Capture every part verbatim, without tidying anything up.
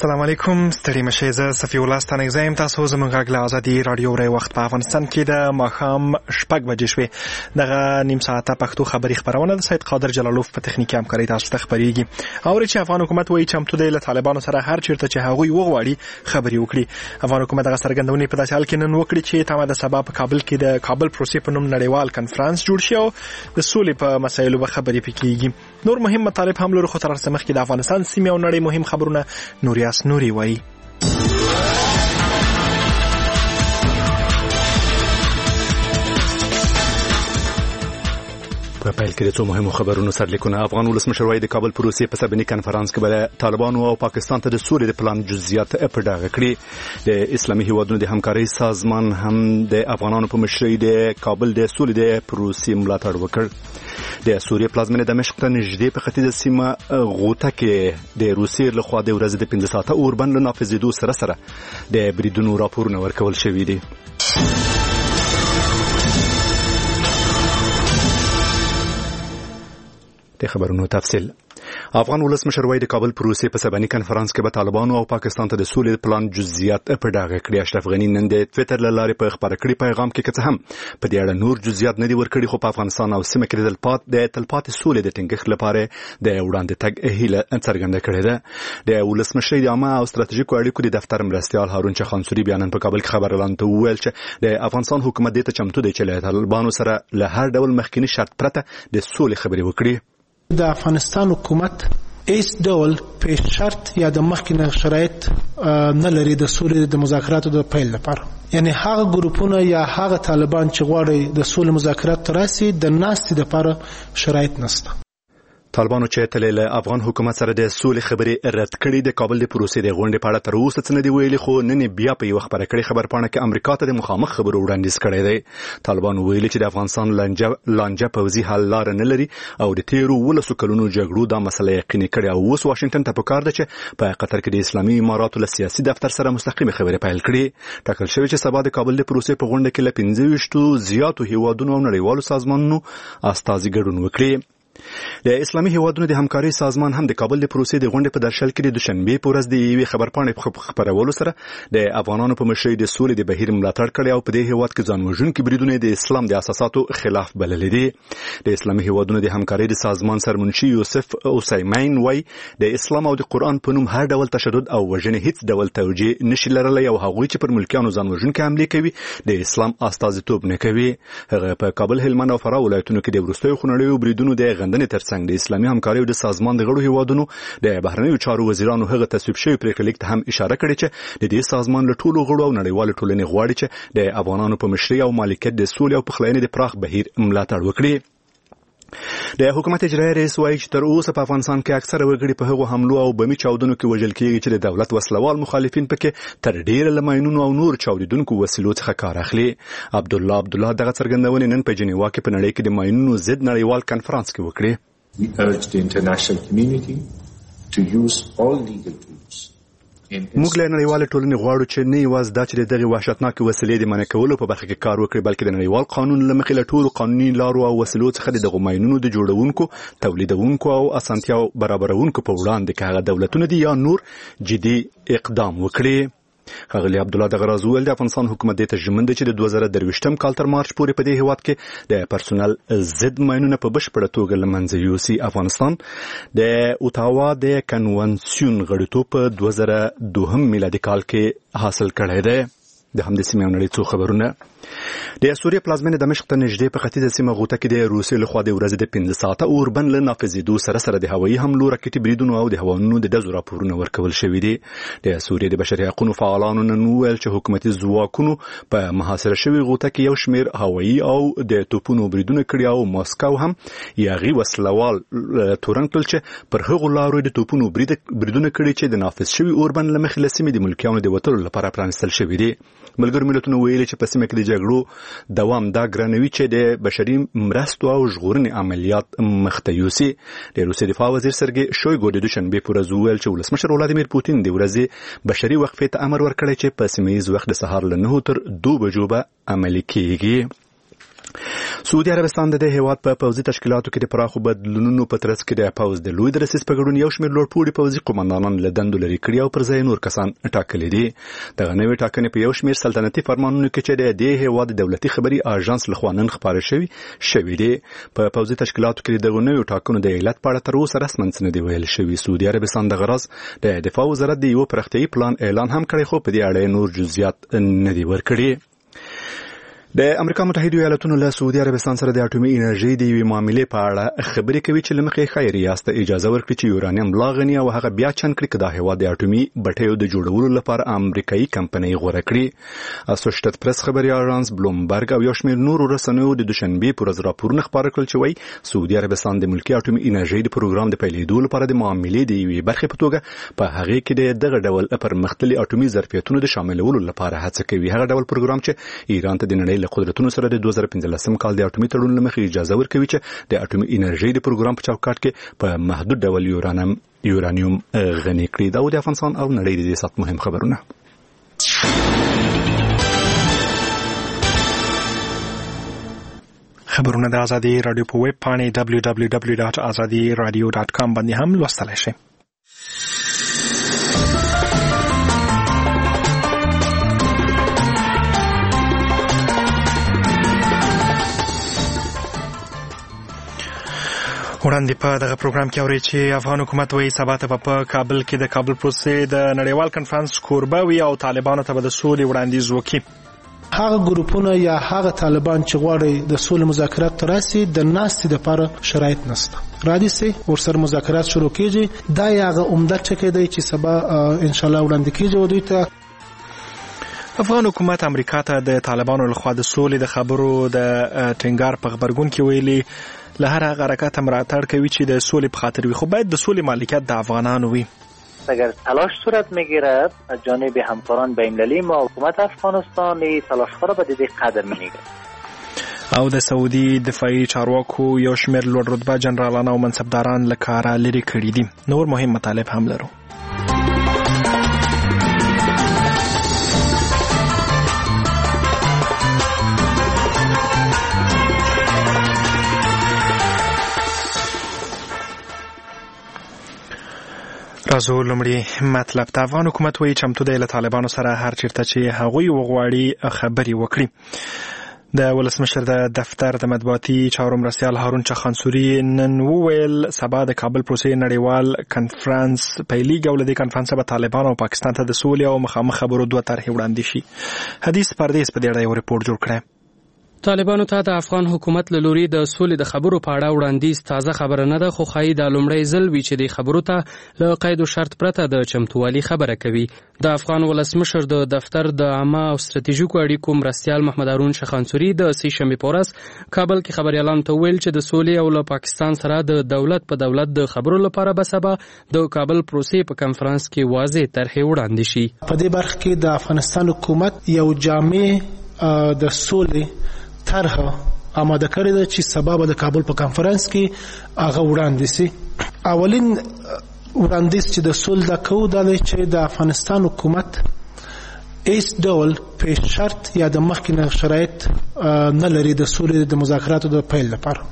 السلام علیکم، ستړي مشه. زه صفی الله ستانک زایم. تاسو زموږ غږ له ازادي رادیو ری وخت په افغانستان کې د ماښام شپږ بجې شوې. دغه نیم ساعته پښتو خبري خبرونه د سید قادر جلالوف په تخنیکي همکارۍ تاسو ته خبريږي. اوري چې افغان حکومت وایي چمتو دی له طالبانو سره هر چیرته چې هغوی وغواړي خبري وکړي. افغان حکومت دغه څرګندونې په داسې حال کې نن وکړي چې تمه د سبا په کابل کې د کابل پروسې په نوم نړیوال کنفرانس جوړ شي او د سولې په مسایلو به خبرې پکېږي. نور مهم مطالب هم لري، خو تر څو مخکې د افغانستان سیمې او نړۍ مهم خبرونه نوریاس نوري وایي. په پیل کې د څو مهمو خبرونو سرلیکونه. افغان ولسمشر وايي د کابل پروسې په سبني کنفرانس کې به طالبانو او پاکستان ته د سولې د پلان جزئیات په ډاګه کړي. د اسلامي هیوادونو د همکارۍ سازمان هم د افغانانو په مشرۍ د کابل د سولې د پروسې ملاتړ وکړ. د سوریې پلازمینه دمشق ته نږدې په ختیځه سیمه غوټه کې د روسیې لخوا د ورځې د پنځه ساعته اوربند له نافذېدو سره سره د بریدونو راپورونه ورکول شوي دي. د خبرونو تفصیل. افغان ولسمشر وايي د کابل پروسې په سبني کنفرانس کې به طالبانو او پاکستان ته د سولې پلان جزئیات په ډاګه کړي. اشرف غنی نن د ټوئیټر له لارې په خبري کړي پیغام کې کڅ هم په دې اړه نور جزئیات نه دي ورکړي، خو په افغانستان او سیمه کې د تلپات د تلپات سولې د ټینګښت لپاره د وړاندې تګ هیله څرګنده کړې ده. د ولسمشر د عامه او ستراتیژیکو اړیکو د دفتر مرستیال هارون چخانسوري بیان په کابل کې خبر اعلان ته ویل چې د افغانستان حکومت د ته چمتو دی چې له طالبانو سره له هر ډول مخکینی شرط پرته د سولې خبرې وکړي. د افغانستان حکومت هیڅ ډول پیش شرط یا د مخکینه شرایط نه لري د سولې د مذاکراتو د پیل لپاره. یعنی هغه ګروپونه یا هغه طالبان چې غواړي د سولې مذاکرات تراسي د ناستې لپاره شرایط نشته. طالبانو چې تل له افغان حکومت سره د سولې خبرې رد کړې د کابل د پروسې د غونډې په اړه تر اوسه څه نه دی ویلي، خو نن بیا په یو خبره کړي خبر پاڼه کې امریکا ته د مخامخ خبرو وړاندیز کړی دی. طالبانو ویلي چې د افغانستان لانجه لانجه پوځي حل لار نه لري او د تیرو ولسو کلونو جګړو دا مسله یقیني کړي او اوس واشنگټن ته پکار ده چې په قطر کې د اسلامي اماراتو له سیاسي دفتر سره مستقیمه خبرې پیل کړي. ټاکل شوی چې سبا د کابل د پروسې په غونډه کې له پنځه ویشت زیاتو هیوادونو او نړیوالو سازمانونو استازي ګډون وکړي. د اسلامي هیوادونو د همکارۍ سازمان هم د کابل د پروسې د غونډې په درشل کې د دوشنبه په ورځ د یوې خبرپاڼې خبرولو سره د افغانانو په مشرۍ د سولې د بهیر ملاتړ کړی او په دې هیواد کې ځان وژونکي بریدونه د اسلام د اساساتو خلاف بللي دي. د اسلامي هیوادونو د همکارۍ د سازمان سرمنشي یوسف اوسیمین وايي د اسلام او د قران په نوم هر ډول تشدد او وژنې هیڅ ډول توجیه نشي لرلی او هغوی چې پر ملکیانو ځان وژونکي حملې کوي د اسلام استازیتوب نه کوي. هغه په کابل، هلمند او فراه ولایتونو کې د وروستیو خونړیو بریدونو د غندنې ترڅنګ د اسلامي همکارۍ د سازمان د غړو هیوادونو د بهرنیو چارو وزیرانو هغه تصویب شوی پریکړه لیک ته هم اشاره کړې چې د دې سازمان له ټولو غړو او نړیوال ټولنې غواړي چې د افغانانو په مشرۍ او مالکیت د سولې او پخلاینې د پراخ بهیر ملاتړ وکړي. د حکومت اجرایي رئیس وايي چې تر اوسه په افغانستان کې اکثره وګړي په هغو حملو او بمي چاودنو کې وژل کېږي چې د دولت وسلوال مخالفین پکې تر ډیره له ماینونو او نور چاودیدونکو وسیلو څخه کار اخلي. عبدالله عبدالله دغه څرګندونې نن په جنیوا کې په نړۍ کې د ماینونو ضد نړیوال کنفرانس کې وکړي. We urge the international community to use all legal tools. موږ له نړیوال ټولنې غواړو چې نه یوازې دا چې دغه وحشتناک وسیلې د منع کولو په برخه کې کار وکړي، بلکې د نړیوال قانون له مخې له ټولو قانوني لارو او وسیلو څخه د غوماینونو د جوړونکو، تولیدونکو او اسانتیاو برابرونکو په وړاندې کې هغه دولتونه دي یا نور جدي اقدام وکړي. ښاغلي عبدالله دغه راز وویل د افغانستان حکومت دې ته ژمن دی چې د دوه زره درویشتم کال تر مارچ پورې په دې هیواد کې د پرسونل ضد ماینونه په بشپړه توګه له منځه یوسي. افغانستان د اوتاوا د کنونسیون غړیتوب په دوه زره دوهم میلادي کال کې حاصل کړی دی. د همدې سیمې او نړۍ څو خبرونه. د سوریې پلازمینه دمشق ته نږدې په ختیځه سیمه غوټه کې د روسیې لخوا د ورځې د پنځه ساعته اوربند له نافذېدو سره سره د هوایي حملو، راکټي بریدونو او د هوانونو د ډزو راپورونه ورکول شوي دي. د سوریې د بشري حقوقو فعالانو نن وویل چې حکومتي ځواکونو په محاصره شوي غوټه کې یو شمېر هوایي او د توپونو بریدونه کړي او ماسکو هم یاغي وسلوال تورن کړل چې پر هغو لارو د توپونو بریدونه کړي چې د نافذ شوي اوربند له مخې له سیمې د ملکیانو د وتلو لپاره پرانیستل شوي دي. ملګرو ملتونو ویلي چې په سیمه کې د جګړو دوام دا ګرانوي چې د بشري مرستو او ژغورنې عملیات مخته یوسي. د روسیې دفاع وزیر سرګي شویګو د دوشنبه په ورځ وویل چې ولسمشر ولادیمیر پوتین د ورځې بشري وقفې ته امر ورکړی چې په سیمه ییز وخت د سهار له نهو تر دوه بجو به عملي کیږي. سعودي عربستان د دې هیواد په پوځي تشکیلاتو کې د پراخو بدلونونو په ترڅ کې د پوځ د لوی درسیز په ګډون یو شمېر لوړپوړي پوځي قوماندانان له دندو لرې کړي او پر ځای نور کسان ټاکلي دي. دغه نوې ټاکنې په یو شمېر سلطنتي فرمانونو کې چې د دې هیواد دولتي خبري اژانس لخوا نن خپاره شوي شوي دي. په پوځي تشکیلاتو کې دغه نوې ټاکنو د علت په اړه تر اوسه رسماً څه نه دي ویل شوي. سعودي عربستان د غرض د دفاع وزارت د یو پراختیايي پلان اعلان هم کړی، خو په دې اړه نور جزئیات نه دي ورکړي. د امریکا متحده ایالاتونو له سعودي عربستان سره د اټومي انرژي د یوې معاملې په اړه خبرې کوي چې لمخې خیر ریاست اجازه ورکړي چې یورانیم لا غني او هغه بیا چن کړي چې د هیواد د اټومي بټیو د جوړولو لپاره امریکایي کمپنۍ غوړه کړي. اسوسییټډ پریس خبري اژانس بلومبرګ او یو شمېر نورو رسنیو د دوشنبه پر ورځ راپورونه خپاره کړل چې وایي سعودي عربستان د ملکی اټومي انرژي د پروګرام د پیلېدو لپاره د معاملې د یوې برخې په توګه په هغه کې د دغه ډول پرمختللي اټومي ظرفیتونو د شاملولو لپاره هڅه کوي. هغه ډول پروګرام چې ایران ته د نړۍ له قدرتونو سره د دوه زره پنځلسم کال د اټومي تړون لمخې اجازه ورکوي چې د اټومي انرژي د پروګرام په چوکاټ کې په محدود ډول یورانیم یورانیوم غني کړي. دا د افغانستان او نړۍ د دې سات مهم خبرونه. خبرونه د ازادي رادیو په ویب پاڼې دبلیو دبلیو دبلیو ډاټ ازادي رادیو ډاټ کام باندې هم لوستلی شئ. وړاندې په دغه پروګرام کې اورئ چې افغان حکومت وایي سبا ته په کابل کې د کابل پروسې د نړیوال کنفرانس کوربه وي او طالبانو ته به د سولې وړاندیز وکړي. هغه ګروپونه یا هغه طالبان چې غواړي د سولې مذاکرات تراسي د ناستې لپاره شرایط نشته. راځي سي ورسره مذاکرات شروع کیږي. دا هغه عمده ټکی دی چې سبا ان شاء الله وړاندې کیږي او دوی ته افغان حکومت امریکا ته د طالبانو لخوا د سولې د خبرو د ټینګار په خبرګون کې ویلي له هر هغه حرکت ملاتړ کوي چې د سولې په خاطر وي، خو باید د سولې مالکیت د افغانانو وي. اگر تلاش صورت میگیرد از جانب همکاران بین‌المللی ما حکومت افغانستان تلاش‌ها را به دقت قدر می‌گیرد. او د سعودي دفاعي چارواکو یو شمېر لوړ رتبه جنرالان او منصبداران له کاره لرې کړي دي. نور مهم مطالب هم لرو. راځو لومړی مطلب ته. افغان حکومت وایي چمتو دی له طالبانو سره هر چیرته چې هغوی وغواړي خبرې وکړي. د ولسمشر د دفتر د مطبوعاتي چارو مرستیال هارون چخانسوري نن وویل سبا د کابل پروسې نړیوال کنفرانس پیلېږي او له دې کنفرانسه به طالبان او پاکستان ته د سولې او مخامخ خبرو دوه طرحې وړاندې شي. حدیث پردیس په دې اړه یو ریپورټ جوړ کړی. طالبانو ته د افغان حکومت له لوري د سولې د خبرو په اړه وړاندیز تازه خبره نه ده، خو ښایي دا لومړی ځل وي چې د خبرو ته له قید و شرط پرته د چمتووالي خبره کوي. د افغان ولسمشر د دفتر د عامه او ستراتیژیکو اړیکو مرستیال محمد هارون چخانسوري د سې شنبې په ورځ کابل کې خبریالانو ته ویل چې د سولې او له پاکستان سره د دولت په دولت د خبرو لپاره به سبا د کابل پروسې په کنفرانس کې واضح طرحې وړاندې شي. په دې برخه کې د افغانستان حکومت یو جامع د سولې طرح آماده کړی ده چې سبا به د کابل په کانفرنس کې هغه وړاندې شي. اولین وړاندیز چې د سولې د کوو دا دی چې د افغانستان حکومت هیڅ ډول په شرط یا د مخکې شرایط نه لري د سولې د مذاکراتو د پیل لپاره.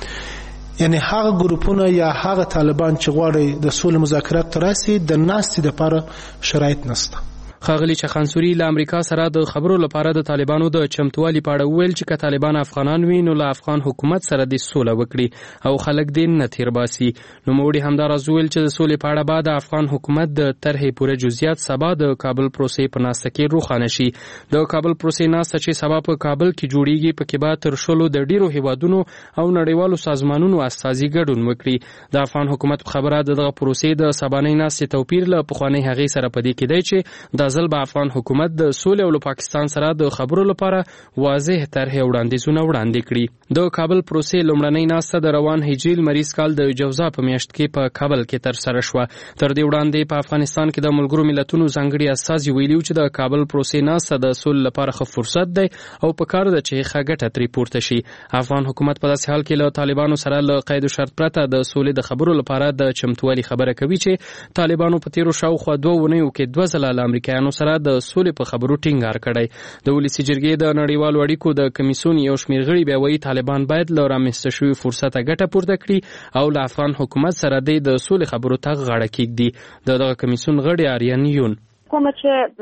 یعنی هغه ګروپونه یا هغه طالبان چې غواړي د سولې مذاکرات تراسي د ناستې لپاره شرایط نشته. ښاغلي چخانسوري له امریکا سره د خبرو لپاره د طالبانو د چمتووالي په اړه وویل چې که طالبان افغانان وي نو له افغان حکومت سره د سوله وکړي او خلک دې نه تیر باسي. نوموړي همداراز وویل چې د سولې په اړه به د افغان حکومت د طرحې پوره جزئیات سبا د کابل پروسې په ناسته کې روښانه شي. د کابل پروسې ناسته چې سبا په کابل کې جوړیږي پکې به تر شلو د ډیرو هیوادونو او نړیوالو سازمانونو استازي ګډون وکړي. د افغان حکومت خبره د دغه پروسې د سبانۍ ناستې توپیر له پخوانۍ هغې سره په دې کې دی چې د ځل به افغان حکومت د سولې او پاکستان سره د خبرو لپاره واضح طرحې وړاندیزونه وړاندې کړي. د کابل پروسې لومړنۍ ناسته د روان هجري لمریز کال د جوزا په میاشت کې په کابل کې ترسره شوه. تر دې وړاندې په افغانستان کې د ملګرو ملتونو ځانګړي استازي ویلي چې د کابل پروسې ناسته د سولې لپاره ښه فرصت دی او په کار ده چې ښه ګټه ترې پورته شي. افغان حکومت په داسې حال کې له طالبانو سره له قید و شرط پرته د سولې د خبرو لپاره د چمتووالي خبره کوي چې طالبانو په تیرو شاوخوا دوه اونیو کې دوه ځله له امریکایانو امریکایانو سره د سولې په خبرو ټینګار کړی. د ولسی جرګې د نړیوالو اړیکو د کمیسیون یو شمېر غړي بیا وایي طالبان باید له رامنځته شوي فرصته ګټه پورته کړي او له افغان حکومت سره د سولې خبرو ته غاړه کېږدي. د دغه کمیسیون غړي آریان یون کومه چې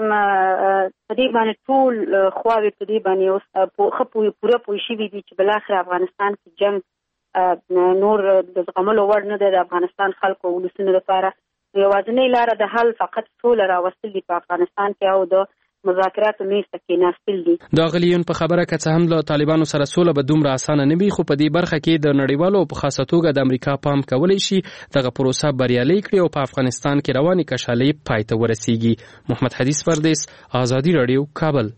په دې باندې ټول خواوې په دې باندې اوس پوره پوه شوي دي چې بالاخره افغانستان کې جنګ نور د زغملو وړ نه دی د افغانستان خلکو او ولسونو لپاره. یوازینۍ لاره د حل فقط سوله راوستل دي په افغانستان کې او د مذاکراتو میز ته کېناستل دي. د غلیون په خبره که څه هم له طالبانو سره سوله به دومره اسانه نه وي، خو په دې برخه کې د نړیوالو په خاصه توګه د امریکا پام کولی شي دغه پروسه بریالۍ کړي او په افغانستان کې روانې کشالۍ پای ته ورسیږي. محمد حدیث پردیس، آزادي رادیو، کابل.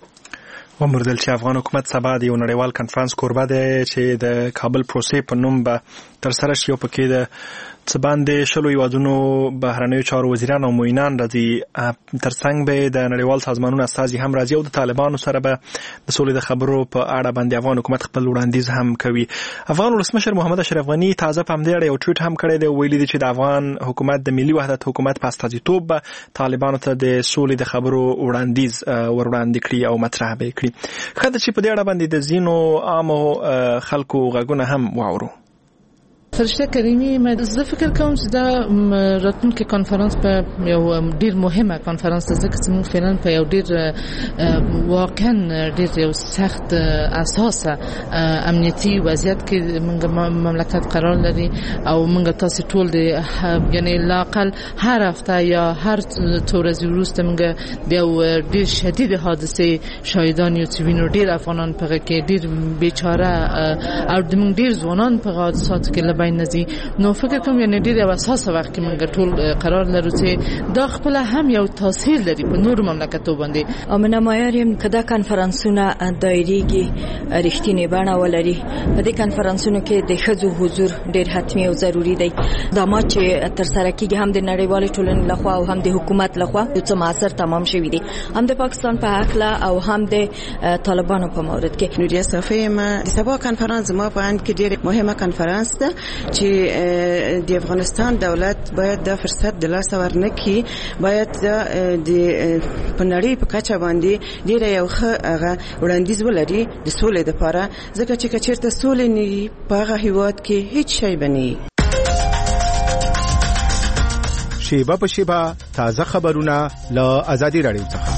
ومردل چې افغان حکومت سبا د یو نړیوال کنفرانس کوربه دی چې د کابل پروسې په نوم به ترسره شي او پکې د څه باندې شلو هیوادونو بهرنیو چارو وزیران او معینان راځي. ترڅنګ به د نړیوال سازمانونو استازي هم راځي او د طالبانو سره به د سولې د خبرو په اړه باندې افغان حکومت خپل وړاندیز هم کوي. افغان ولسمشر محمد اشرف غنی تازه په همدې اړه یو ټویټ هم کړی دی، ویلي دی چې د افغان حکومت د ملي وحدت حکومت په استازیتوب به طالبانو ته د سولې د خبرو وړاندیز ور وړاندې کړي او مطرح به کړي. خاطر چې په دې اړه باندې د ځینو عامو خلکو غږونه هم واورو. فرشته کریمی من زه فکر کوم چې دا راتلونکي کانفرنس په یو ډیر مهمه کانفرنس ده ځکه چې موږ فعلا په یو ډیر واقعا ډیر یو سخت اساسه امنیتي وضعیت کې موږ مملکت قرار لري او موږ تاسو ټول د یعنی لاقل هر هفته یا هر څو ورځې وروسته موږ د یو ډیر شدید حادثه شاهدان یو چې وینو ډیر افغانان په کې ډیر بیچاره او د موږ ډیر ځوانان په حادثاتو کې نزي. نو فکر کوم یعنی ډیر اساسه وخت کې موږ ټول قرار لرو چې دا خپل هم یو تاثیر لري په نور مملکتو باندې. امنه مایاریم کدا کانفرنسونه دایریږي رښتینی بڼه ولري. په دې کانفرنسونو کې د ښځو حضور ډیر حتمی او ضروری دی. دا ما چې تر سره کېږي هم د نړیوال ټولنې لخوا او هم د حکومت لخوا څه معاصر تمام شوی دی، هم د پاکستان په حق او هم د طالبانو په مورد کې. نوریا صفی ما د سبا کانفرنس ما په ان کې ډیر مهمه کانفرنس ده چې د افغانستان دولت باید د فرصت د لاس ورنکي، باید د پنړی په کچه باندې ډیر یو ښه وړاندیز ولري د سولې لپاره، ځکه چې کچېرته سولې نه په هغه هیواد کې هیڅ شی بني. شیبه په شیبه تازه خبرونه له آزادي رادیو څخه.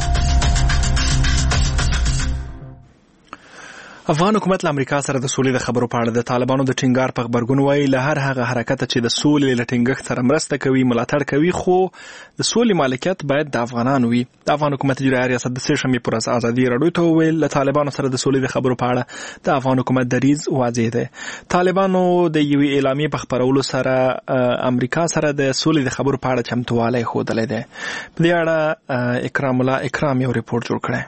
افغان حکومت له امریکا سره د سولې د خبرو په اړه د طالبانو د ټینګار په خبرګون وایي له هر هغه حرکت چې د سولې له ټینګښت سره مرسته کوي ملاتړ کوي، خو د سولې مالکیت باید د افغانانو وي. د افغان حکومت اجرایي ریاست د سه شنبې پر ورځ آزادي رادیو ته وویل له طالبانو سره د سولې د خبرو په اړه د افغان حکومت دریځ واضح دی. طالبانو د یوې اعلامیې په خپرولو سره امریکا سره د سولې د خبرو په اړه چمتووالی ښودلی دی. په دې اړه اکرام الله اکرام یو ریپورت جوړ کړی.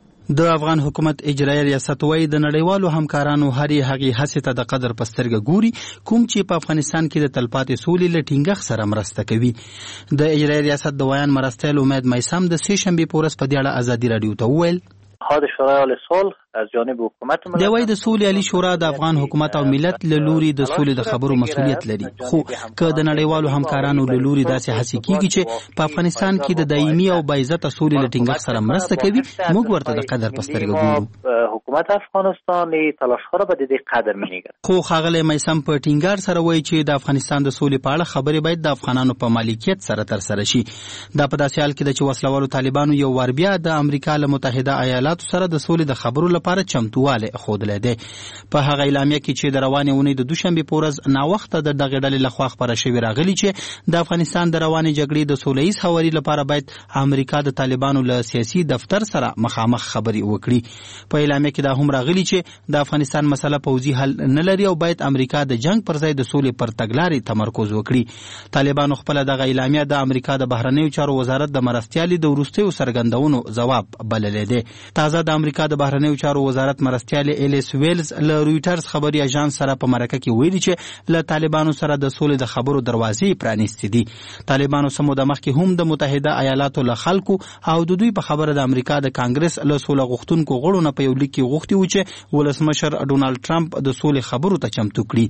د افغان حکومت اجرایي ریاست وایي د نړیوالو همکارانو هرې هغې هڅې ته د قدر په سترګه ګوري کوم چې په افغانستان کې د تلپاتې سولې له ټینګښت سره مرسته کوي. د اجرایي ریاست د ویان مرستیال امید میثم د سه شنبې په ورځ په دې اړه آزادي رادیو ته وویل اتحاد شورای عالی صلح از جانب حکومت د وای د سولې عالی شورا د افغان حکومت او ملت له لوري د سولې د خبرو مسؤلیت لري، خو که د نړیوالو همکارانو له لوري داسې هڅې کیږي چې په افغانستان کې د دایمي او باعزته سولې له ټینګښت سره مرسته کوي، موږ ورته د قدر په سترګه ګورو. حکومت افغانستان تلاش‌ها به دې قدر می‌نیږي. خو ښاغلی میثم په ټینګار سره وایي چې د افغانستان د سولې په اړه خبرې باید د افغانانو په مالکیت سره ترسره شي. دا په داسې حال کې د چې وسلوالو طالبانو یو وار بیا د امریکا له متحده ایالاتو سره د سولې د خبرو لپاره چمتووالی ښودلی دی. په هغه اعلامیه کې چې د روانې اونۍ د دوشنبې په ورځ ناوخته د دغې ډلې لخوا خپره شوې راغلي چې د افغانستان د روانې جګړې د سوله ییز هواري لپاره باید امریکا د طالبانو له سیاسي دفتر سره مخامخ خبرې وکړي. په اعلامیه کې دا هم راغلي چې د افغانستان مسله پوځي حل نه لري او باید امریکا د جنگ پر ځای د سولې پر تګلارې تمرکز وکړي. طالبانو خپله دغه اعلامیه د امریکا د بهرنیو چارو وزارت د مرستیالي د وروستیو څرګندونو ځواب بللی دی. تازه د امریکا د بهرنیو چارو وزارت مرستیال ایلیس ویلز له رویټرز خبري اژانس سره په مرکه کې ویلي چې له طالبانو سره د سولې د خبرو دروازې پرانیستې دي. طالبانو سمو د مخکې هم د متحده ایالاتو له خلکو او د دوی په خبره د امریکا د کانګرس له سوله غوښتونکو غړو نه په یو لیک کې غوښتي و چې ولسمشر ډونالد ټرمپ د سولې خبرو ته چمتو کړي.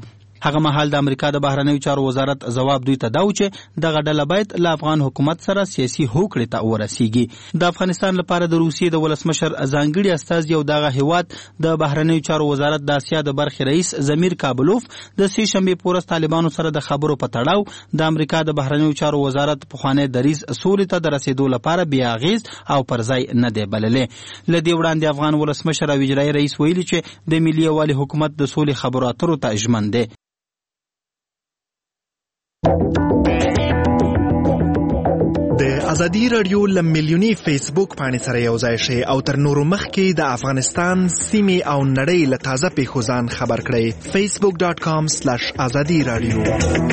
هغه مهال د امریکا د بهرنیو چارو وزارت ځواب دوی ته دا و چې دغه ډله باید له افغان حکومت سره سیاسي هوکړې ته ورسیږي. د افغانستان لپاره د روسیې د ولسمشر ځانګړي استازي او دغه هیواد د بهرنیو چارو وزارت د اسیا د برخې رئیس زمیر کابلوف د سې شنبې په ورځ طالبانو سره د خبرو په تړاو د امریکا د بهرنیو چارو وزارت پخوانی دریځ سولې ته د رسیدو لپاره بې اغېز او پر ځای نه دی بللی. له دې وړاندې افغان ولسمشر او اجرایي رئیس ویلي چې د ملي یووالي حکومت د سولې خبرو اترو ته ژمن دی. د ازادي رادیو له میلیوني فیسبوک پاڼې سره یو ځای شئ او تر نورو مخکې د افغانستان سیمې او نړۍ له تازه پیښو ځان خبر کړئ. فیسبوک ډاټ کام سلیش ازادي رادیو.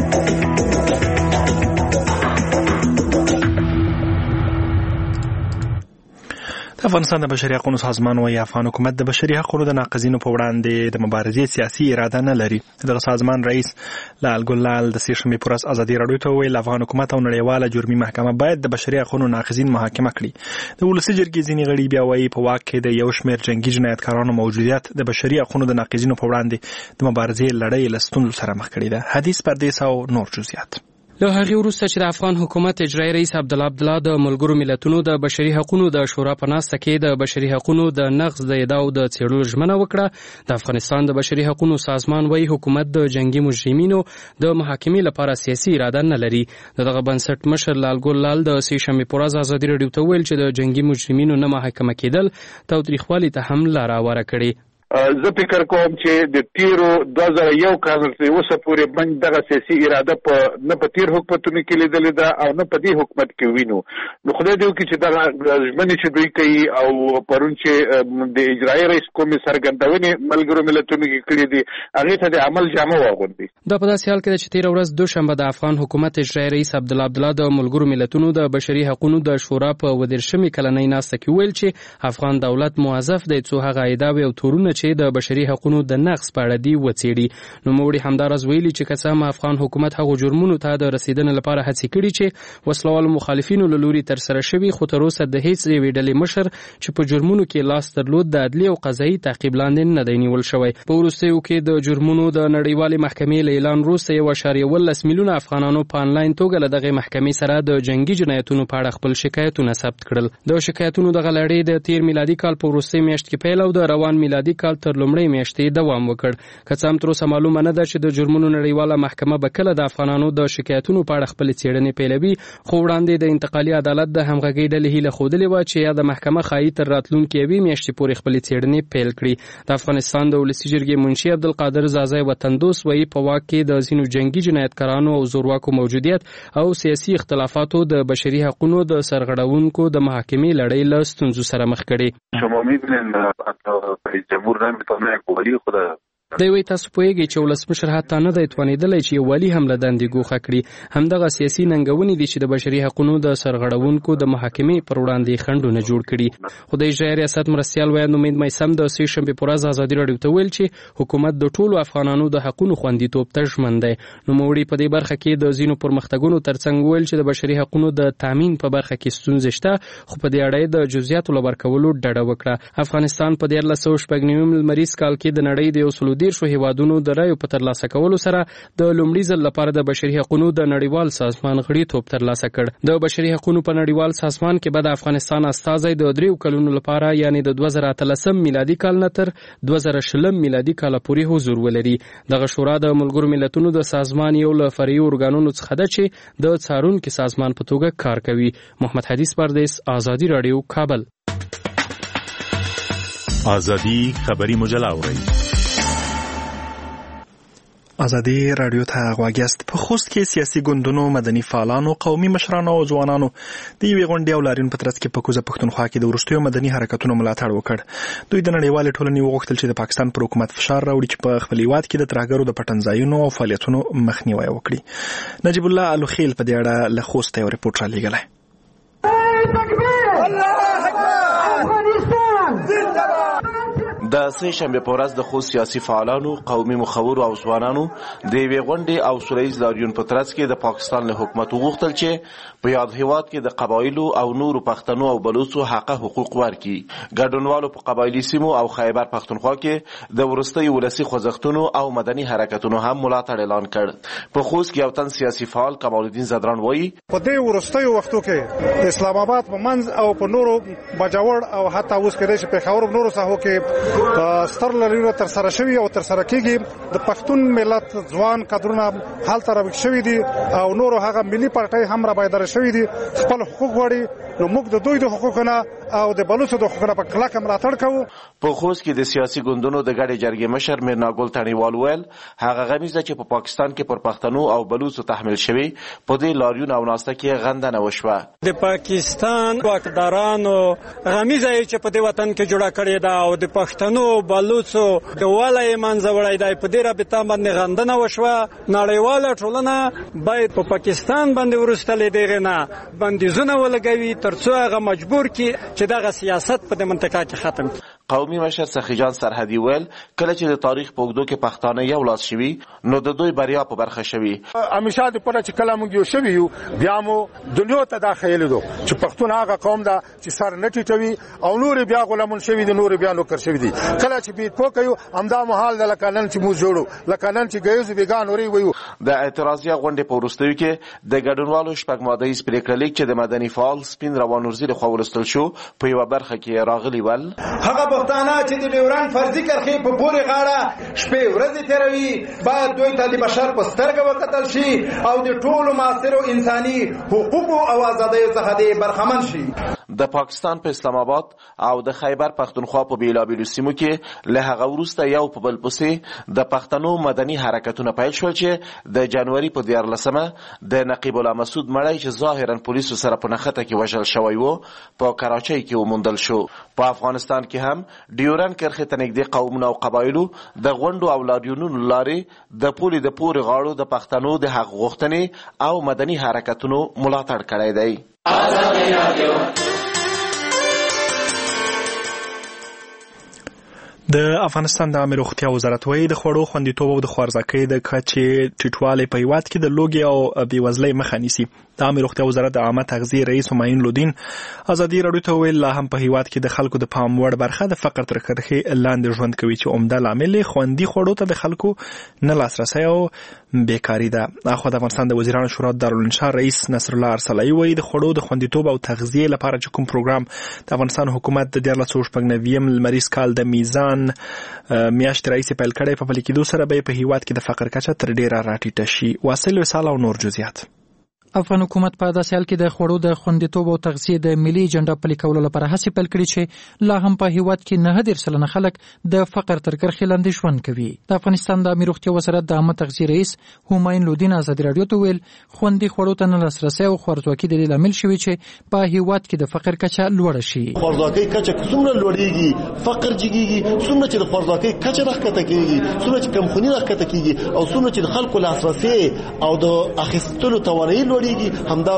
افغانستان د بشري حقوقو سازمان وايي افغان حکومت د بشري حقوقو د ناقضینو په وړاندې د مبارزې سیاسي اراده نه لري. دغه سازمان رئیس لال ګلال د سې شنبې پر ورځ ازادي رادیو ته وویل افغان حکومت او نړیواله جرمي محکمه باید د بشري حقوقو ناقضین محاکمه کړي. د ولسي جرګې ځینې غړي بیا وايي په واک کې د یو شمېر جنگي جنایتکارانو موجودیت د بشري حقوقو د ناقضینو په وړاندې د مبارزې لړۍ له ستونزو سره مخ کړې ده. حدیث پردیس او نور جزئیات. له هغې وروسته چې د افغان حکومت اجرایي رئیس عبدالله عبدالله د ملګرو ملتونو د بشري حقوقو د شورا په ناسته کې د بشري حقوقو د نقض د ادعاو د څېړلو ژمنه وکړه، د افغانستان د بشري حقوقو سازمان وايي حکومت د جنگي مجرمینو د محاکمې لپاره سیاسي اراده نه لري. دغه بنسټ مشر لال ګلال د سې شنبې په ورځ ازادي راډیو ته ویل چې د جنگي مجرمینو نه محاکمه کېدل تاوتریخوالي ته هم لار هواره کړې. زه فکر کوم چې د تیرو دوه زره یو کال تر اوسه پورې موږ دغه سیاسي اراده په نه په تیر حکومتونو کې لیدلې ده او نه په دې حکومت کې وینو. نو خدای دې وکړي چې دغه ژمنې چې دوی کوي او پرون چې د اجرایي رئیس کومې څرګندونې ملګرو ملتونو کې کړې دي هغې ته د عمل جامه واغوندي. دا په داسې حال کې ده چې تېره ورځ دوشنبه د افغان حکومت اجرایي رئیس عبدالله عبدالله د ملګرو ملتونو د بشري حقوقو د شورا په اووه دېرشمې کلنۍ ناسته کې ویل چې افغان دولت موظف دی څو هغه ادعاوې او تورونه چې د بشري حقوقو د نقض په اړه دی وڅېړي. نوموړي همداراز ویلي چې که څه هم افغان حکومت هغو جرمونو ته د رسیدنې لپاره هڅې کړي چې وسلوالو مخالفینو له لوري ترسره شوي، خو تر اوسه د هیڅ یوې ډلې مشر چې په جرمونو کې لاس درلود د عدلي او قضایي تعقیب لاندې نه دی نیول شوی. په وروستیو کې د جرمونو د نړیوالې محکمې له اعلان وروسته یو اعشاریه اوولس میلیونه افغانانو په انلاین توګه له دغې محکمې سره د جنګي جنایتونو په اړه خپل شکایتونه ثبت کړل. د شکایتونو دغه لړۍ د تیر میلادي کال په وروستۍ میاشت کې پیل او د روان میلادي کال تر لومړۍ میاشتې دوام وکړ. که څه هم تر اوسه معلومه نه ده چې د جرمونو نړیواله محکمه به کله د افغانانو د شکایتونو په اړه خپلې څېړنې پیلوي، خو وړاندې د انتقالي عدالت د همغږۍ ډلې هیله ښودلې وه چې یا د محکمه ښایي تر راتلونکې یوې میاشتې پورې خپلې څېړنې پیل کړي. د افغانستان د ولسي جرګې منشي عبدالقادر زازی وطندوس وایي په واک کې د ځینو جنګي جنایتکارانو او زورواکو موجودیت او سیاسي اختلافاتو د بشري حقوقو د سرغړونکو د محاکمې لړۍ له ستونزو سره مخ کړي. شما می‌بینید رئیس جمهور نمی‌تونه یک والی خود دی وایي تاسو پوهیږئ چې ولسمشر حتی نه دی توانېدلی چې یو والي هم له دندې ګوښه کړي. همدغه سیاسي ننګونې دي چې د بشري حقوقو د سرغړونکو د محاکمې پر وړاندې خنډونه جوړ کړي. خو د اجرایي ریاست مرستیال ویاند امید میثم د سې شنبې په ورځ ازادي راډیو ته ویل چې حکومت د ټولو افغانانو د حقوقو خوندیتوب ته ژمن دی. نوموړي په دې برخه کې د ځینو پرمختګونو ترڅنګ ویل چې د بشري حقوقو د تامین په برخه کې ستونزې شته، خو په دې اړه د جزئیاتو له ورکولو ډډه وکړه. افغانستان په دیارلس سوه شپږ نوي لمریز کال کې د نړۍ د یو سلو دېرشو هیوادونو د رایو په ترلاسه کولو سره د لومړي ځل لپاره د بشري حقوقو د نړیوال سازمان غړیتوب ترلاسه کړ. د بشري حقوقو په نړیوال سازمان کې به د افغانستان استازی د دریو کلونو لپاره یعنی د دوه زره اتلسم میلادي کال نه تر دوه زره شلم میلادي کال پورې حضور ولري. دغه شورا د ملګرو ملتونو د سازمان یو له فرعي ارګانونو څخه ده چې د څارونکي سازمان په توګه کار کوي. محمد حدیث پردیس، ازادي راډیو، کابل. ازادي خبري مجله اورئ. ازادي راډیو ته غوږ یاست. په خوست کې سیاسي ګوندونو، مدني فعالانو، قومي مشرانو او ځوانانو د یوې غونډې او لاریون په ترڅ کې په کوزه پښتونخوا کې د وروستیو مدني حرکتونو ملاتړ وکړ. دوی د نړیوالې ټولنې وغوښتل چې د پاکستان پر حکومت فشار راوړي چې په خپل هیواد کې د ترهګرو د پټنځایونو او فعالیتونو مخنیوی وکړي. نجیب الله الوخیل په دې اړه له خوسته یو رپورټ رالیږلی. د سه شنبه په ورځ د خو سیاسي فعالانو، قومي مخورو او ځوانانو د یوې غونډې او سوله ییز لاریون په ترڅ کې د پاکستان له حکومت وغوښتل چې په یاد هیواد کې د قبایلو او نورو پښتنو او بلوچو حق حقوق ورکړي. ګډونوالو په قبایلي سیمو او خیبر پښتونخوا کې د ورستۍ ولسي خوځښتونو او مدني حرکتونو هم ملاتړ اعلان کړ. په خوست کې یو تن سیاسي فعال کمال الدین زدران وایي په دې ورستۍ وختو کې اسلام آباد په منځ او په نورو بجاور او حتی اوس کې د پېښور نورو ساحو کې ستر لري تر سره شوی او تر سره کېږي. د پښتون ملت ځوان کډرونه حال تر شوی دي او نورو هغه ملي پارټي هم را بایدار شوی دي خپل حقوق غواړي. نو موږ د دوی د حقوقونه او د بلوچو د حقوقونو په کلکه ملاتړ کوو. په خوست کې د سیاسي ګوندونو د ګډې جرګې مشر میرنا ګل تڼیوال ویل هغه غمیزه چې په پا پاکستان کې پر پښتنو او بلوچو تحمیل شوی په دې لاریون او ناسته کې غندنه وشوه. د پاکستان واکدارانو غمیزه چې په دې وطن کې جوړه کړې ده او د پښتنو بلوچو د والای منځ وړای دی په دې رابطه باندې غندنه وشوه. نړیواله ټولنه باید په پا پاکستان باندې ورستلې دیغه نه بندیزونه ولګوي ترڅو هغه مجبور کی چې دغه سیاست په دې منطقه کې ختم کړي. قومي مشر سخی جان سرحدي ویل کله چې د تاریخ په اوږدو کې پښتانه یو لاس شوي نو د دوی بریا په برخه شوي. همیشه د پره چې کله موږ یو شوي یو بیا مو دنیا ته دا خیال دو چې پښتون هغه قوم ده چې سر نه ټیټوي او نور بیا غلامون شوي دي نور بیا نوکر شوي دي. کله چې بیت پوکیو همدا محال د لکانن چې مو جوړو لکانن چې ګیز بیگان اوري ویو. د اعتراضیه غونډې په وروستیو کې د ګډونوالو شپږ ماده یې پریکړه لیک چې د مدني فعال سپین روان ورزي له خوا ولستل شو په یو برخه کې راغلي ول هغه پښتانه چې د ډیورن فرضي کرښې په پورې غاړه شپې ورځې تیروي باید دوی ته د بشر په سترګه وکتل شي او د ټولو معاصرو انساني حقوقو او ازادیو څخه د برخمن شي. د پاکستان په اسلام آباد او د خیبر پښتونخوا په بیلابیلو سیمو کې له هغه وروسته یو په بل پسې د پښتنو مدني حرکتونه پیل شول چې د جنوري په دیارلسمه د نقیب الله مسعود مړی چې ظاهرا پولیسو سره په نښته کې وژل شوی و په کراچۍ کې وموندل شو. په افغانستان کې هم ډیورن کرښې ته نږدې قومونه او قبایلو د غونډو او لاریونونو لارې د پولې د پورې غاړو د پښتنو د حق غوښتنې او مدني حرکتونو ملاتړ کړی دی. د افغانستان د عامه روغتیا وزارت وایي د خوړو خوندیتوب او د خوارځواکۍ د کچې ټیټوالی په هیواد کې د لوږې او بېوزلۍ مخه نیسي. د عامه روغتیا وزارت د عامه تغذیې رئیس همایون لودین ازادي راډیو ته ویل لا هم په هیواد کې د خلکو د پام وړ برخه د فقر تر کرښې لاندې ژوند کوي چې عمده لامل یې خوندي خوړو ته د خلکو نه لاسرسی او بیکاري ده. اخوا د افغانستان د وزیرانو شورا دارالانشا رئیس نصر الله ارسلای وایي د خوړو د خوندیتوب او تغذیې لپاره چې کوم پروګرام د افغانستان حکومت د دیارلس سوه شپږ نوي لمریز کال د میزان میاشتې راهیسې پیل کړی په پلي کېدو سره به په هیواد کې د فقر کچه تر ډیره راټیټه شي. واصل وصال او نور جزئیات. افغان حکومت په داسې حال کې د خوړو د خوندیتوب او تغذیې د ملي ایجنډا پلي کولو لپاره هڅې پیل کړې چې لا هم په هیواد کې نه دېرش سلنه خلک د فقر تر کرښې لاندې ژوند کوي. د افغانستان د عامه روغتیا وزارت د عامه تغذیې رئیس همایون لودین ازادي راډیو ته ویل خوندي خوړو ته نه لاسرسی او خوارځواکي د دې لامل شوي چې په هیواد کې د فقر کچه لوړه شي. خوارځواکۍ کچه څومره لوړېږي فقر جګېږي څومره چې د خوارځواکۍ کچه راښکته کېږي څومره چې کمخوني راښکته کېږي او څومره چې د خلکو لاسرسی او د اخیستلو توانایي لوړېږي همدا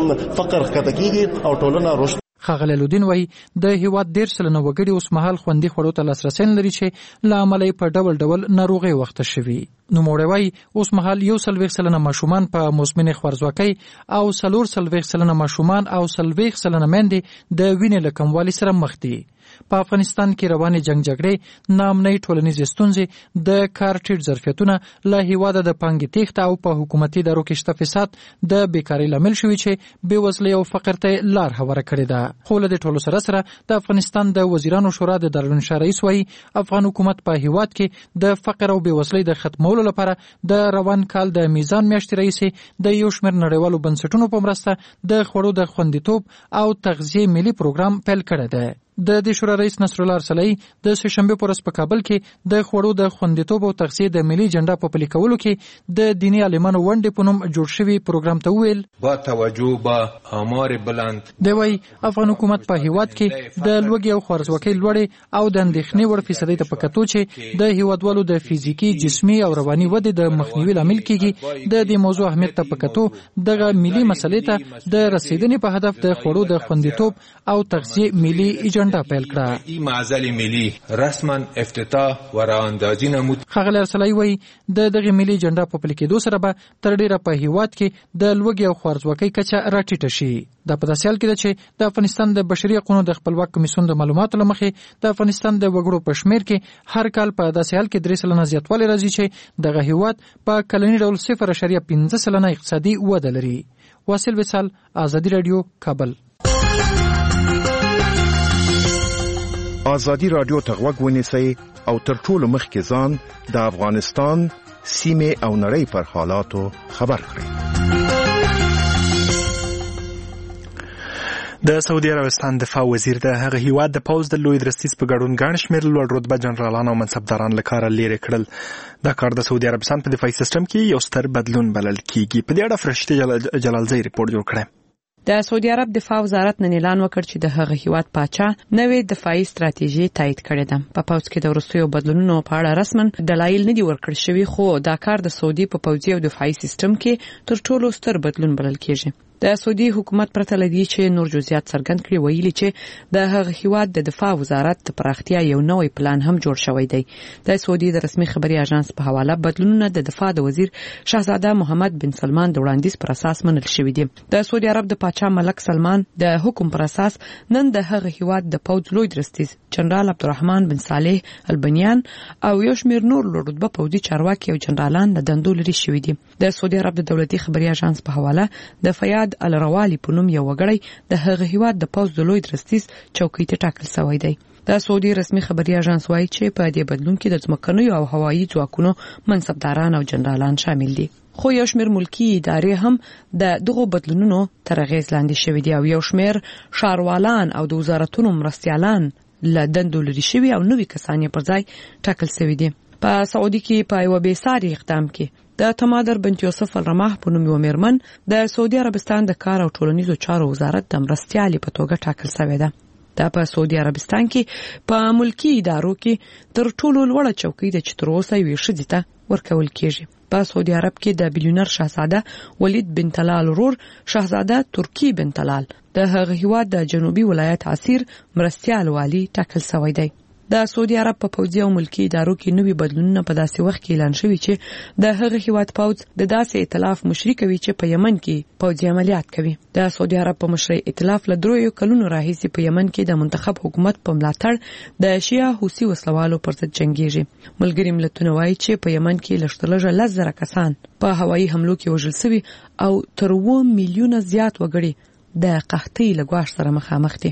فقر ښکته کېږي او ټولنه رشد. ښاغلی لودین وایي د هیواد دېرش سلنه وګړي اوس مهال خوندي خوړو ته لاسرسی نه لري چې له امله یې په ډول ډول ناروغۍ واخته شوي. نوموړی وایي اوس مهال یو څلوېښت سلنه ماشومان په مزمنې خوارځواکۍ او څلور څلوېښت سلنه ماشومان او څلوېښت سلنه میندې د وینې له کموالي سره مخ دي. په افغانستان کې روانې جنگ جګړې ناامنۍ ټولنیزې ستونزې د کار ټیټ ظرفیتونه له هیواده د پانګې تیښته او په حکومتي ادارو کې شته فساد د بیکارۍ لامل شوي چې بېوزلۍ او فقر ته لار هواره کړې ده. خو له دې ټولو سره سره د افغانستان د وزیرانو شورا د دارالانشا رئیس وایي افغان حکومت په هیواد کې د فقر او بېوزلۍ د ختمولو لپاره د روان کال د میزان میاشتې راهیسې د یو شمېر نړیوالو بنسټونو په مرسته د خوړو د خوندیتوب او تغذیې ملي پروګرام پیل کړی دی. د دې شورا رئیس نصر الله ارسلای د سه شنبه پر ورځ په کابل کې د خوړو د خوندیتوب او تغذیې د ملي ایجنډا په پلي کولو کې د دیني عالمانو ونډې په نوم جوړ شوي پروګرام ته وویل با توجه به آمار بلند دی وایي افغان حکومت په هیواد کې د لوږې او خوارځواکۍ لوړې او د اندېښنې وړ فیصدۍ ته په کتو چې د هیوادوالو د فزیکي جسمي او رواني ودې د مخنیوي لامل کېږي د دې موضوع اهمیت ته په کتو دغه ملي مسلې ته د رسیدنې په هدف د خوړو د خوندیتوب او تغذیې ملي ایجنډا جنډه پیل کړه. این معضل ملی رسما افتتاح و راهاندازی نمود. ښاغلی ارسلای وایي د دغه ملي جنډه په پلي کېدو سره به تر ډیره په هیواد کې د لوږې او خوارځواکۍ کچه راټیټه شي. دا په داسې حال کې ده چې د افغانستان د بشري حقوقو د خپلواک کمیسیون د معلوماتو له مخې د افغانستان د وګړو په شمېر کې هر کال په داسې حال کې درې سلنه زیاتوالی راځي چې دغه هیواد په کلني ډول صفر اعشاریه پنځه سلنه اقتصادي وده لري. واصل وصال، آزادي رادیو، کابل. آزادي رادیو ته غوږ ونیسئ او تر ټولو مخکې ځان د افغانستان سیمې او نړۍ پر حالاتو خبر کړئ. د سعودي عربستان دفاع وزیر د هغه هیواد د پوز د لوی درستیز په ګډون ګڼ شمېر لوړ رتبه جنرالان او منصبداران له کاره لیرې کړل. دا کار د سعودي عربستان په دفاعي سیستم کې یو ستر بدلون بلل کیږي. په دې اړه فرشته جلالزی ریپورت جوړ کړی. د سعودي عرب دفاع وزارت نن اعلان وکړ چې د هغه هیواد پاچا نوې دفاعي ستراتیژي تایید کړې ده. په پوز کې د وروستیو بدلونونو په اړه رسمن دلایل نه دي ورکړل شوي، خو دا کار د سعودي په پوځي او دفاعي سیستم کې تر ټولو ستر بدلون بلل کیږي. د سعودي حکومت پرته لدی چې نور جزئیات څرګند کړي، ویلي چې د هغه هیواد د دفاع وزارت د پراختیا یو نوې پلان هم جوړ شوی دی. د سعودي د رسمي خبري اژانس په حواله بدلونونه د دفاع د وزیر شاهزاده محمد بن سلمان د وړاندیز پر اساس منل شوی دي. د سعودي عرب د پاچا ملک سلمان د حکم پر اساس نن د هغه هیواد د پوځ لوی درستیز جنرال عبدالرحمن بن صالح البنیان او یو شمېر نور لوړ رتبه پوځي چارواکي او جنرالان له دندو لرې شوي دي. د سعودي عرب د دولتي خبري اژانس په حواله د فیاد الروالی په نوم یو وګړی د هغه هیواد د پوځ د لوی درستیز چوکۍ ته ټاکل شوی دی. د سعودي رسمي خبري اژانس وایي چې په دې بدلون کې د ځمکنیو او هوایي ځواکونو منصبداران او جنرالان شامل دي. خو یو شمېر ملکی ادارې هم د دغو بدلونونو تر اغېز لاندې شوي دي او یو شمېر ښاروالان او د وزارتونو مرستیالان له دندو لرې شوي او نوي کسان یې پر ځای ټاکل شوي دي. په سعودي کې په یو بېساري اقدام کې د تمادر بنت یوسف الرماح په نوم یو میرمن د سعودي عربستان د کار او ټولنیزو چارو وزارت د مرستیالې په توګه ټاکل شوې ده. دا په سعودي عربستان کې په ملکی ادارو کې تر ټولو لوړه چوکۍ ده چې تر اوسه یوې ښځې ته ورکول کېږي. په سعودي عرب کې د بیلیونر شاهزاده ولید بن طلال ورور شاهزاده ترکی بن طلال د هغه هیواد د جنوبي ولایت عسیر مرستیال والی ټاکل شوی دی. د سعودي عرب په پوځي او ملکی ادارو کې نوي بدلونونه په داسې وخت کې اعلان شوي چې د هغه هیواد پوځ د داسې ائتلاف مشري کوي چې په یمن کې پوځي عملیات کوي. د سعودي عرب په مشرۍ ائتلاف له دریو کلونو راهیسې په یمن کې د منتخب حکومت په ملاتړ د شیعه حوثي وسلوالو پر ضد جنګیږي. ملګري ملتونه وایي چې په یمن کې لږ تر لږه لس زره کسان په هوایي حملو کې وژل شوي او تر اووه میلیونه زیات وګړي د قحطۍ له ګواښ سره مخامخ دي.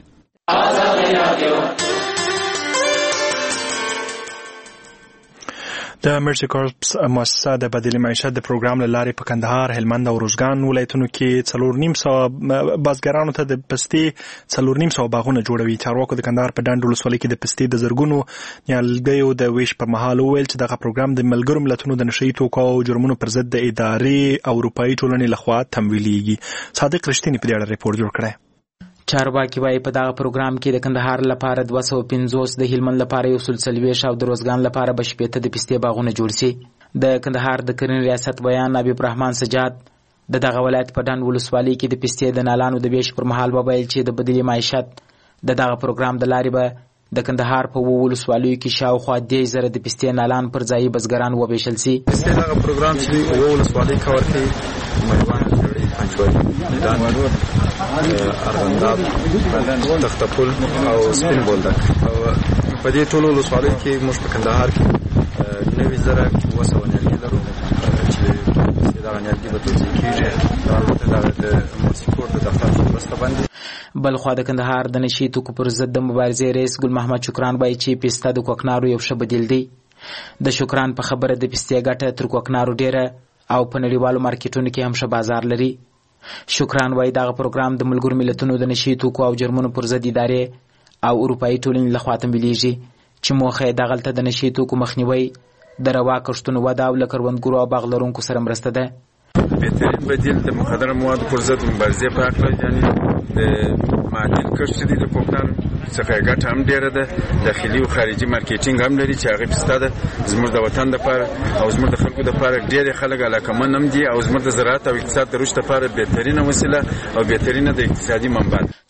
د مرسي کورپس مؤسسه د بدیل معیشت د پروګرام له لارې په کندهار، هلمند او روزګان ولایتونو کې څلور نیم سوه بازګرانو ته د پستې څلور نیم سوه باغونه جوړوي. چارواکو د کندهار په ډنډ ولسوالۍ کې د پستې د زرګونو نیالګیو د ویش پر مهال وویل چې دغه پروګرام د ملګرو ملتونو د نشهیي توکو او جرمونو پر ضد د ادارې او اروپایي ټولنې لخوا تمویلیږي. صادق رښتینی په دې اړه ریپورت جوړ کړی. چارواکي وايي په دغه پروګرام کې د کندهار لپاره دوه سوه پنځوس، د هلمند لپاره یو سل څلوېښت او د روزګان لپاره به شپېته د پستې باغونه جوړ شي. د کندهار د کرنې ریاست بیان حبیب رحمان سجاد د دغه ولایت په ډنډ ولسوالۍ کې د پستې د نالانو د ویش پر مهال وویل چې د بدیل معیشت د دغه پروګرام د لارې به د کندهار په اووه ولسوالیو کې شاوخوا دېرش زره د پستې نالان پر ځایي بزګران وویشل شي. پستې دغه پروګرام چې اووه ولسوالۍ کور کوي میوند پنجوالي دانور ارغنداب تختپل او سپین بولدک او په دې ټولو ولسوالیو کې موږ په کندهار کې نوي زره اووه سوه نیالګي لرو چې دغه نیالګي به توزیع کېږي. البته دغه د مرسي کور د دفتر په مرسته باندې. بلخوا د کندهار د نشهیي توکو پر ضد د مبارزې رئیس ګل محمد شکران وایي چې پسته د کوکنارو یو ښه بدیل دی. د شکران په خبره د پستې ګټه تر کوکنارو ډیره او په نړیوالو مارکیټونو کې هم ښه بازار لري. شکران وایي دغه پروګرام د ملګرو ملتونو د نشهیي توکو او جرمونو پر ضد ادارې او اروپایي ټولنې لخوا تمویلیږي چې موخه یې دغلته د نشهیي توکو مخنیوی، د روا کښتونو وده او له کروندګرو او باغ لرونکو سره مرسته ده. بهترین بدیل د مخدره موادو پر ضد مبارزې په هکله یعنې د معدن کښت چې دی د کوکنار څخه یې ګټه هم ډېره ده، داخلي او خارجي مارکیټینګ هم لري چې هغې پسته ده. زموږ د وطن دپاره او زموږ د خلکو دپاره ډېر خلک علاقمند هم دي او زموږ د زراعت او اقتصاد د رشد دپاره بهترینه وسیله او بهترینه د اقتصادي منبع ده.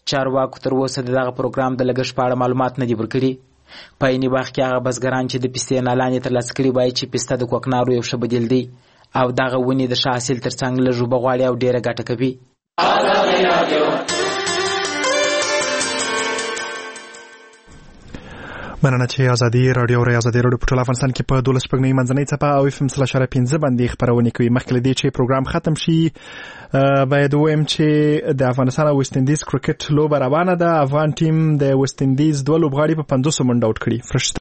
چارواکو تر اوسه دغه پروګرام د لګښت په اړه معلومات نه دي ورکړي. په عیني وخت کې هغه بزګران چې د پستې نالانې ترلاسه کړي وایي چې پسته د کوکنارو یو ښه بدیل دی او دغه ونې د ښه حاصل ترڅنګ لږ اوبه غواړي او ډېره ګټه کوي. مننه چې ازادي رادیو او ازادي رادیو په ټول افغانستان کې په دولس پګنۍ منځنۍ څپه او اف ام سلا شره پنځه باندې خبرونه کوي. مخکې دې چې پروګرام ختم شي باید وایم چې د افغانستان او ویسټ انډیز کرکټ لوبه روانه ده. افغان ټیم د ویسټ انډیز دوه لوبغاړي په پنځوس منډه آوټ کړي.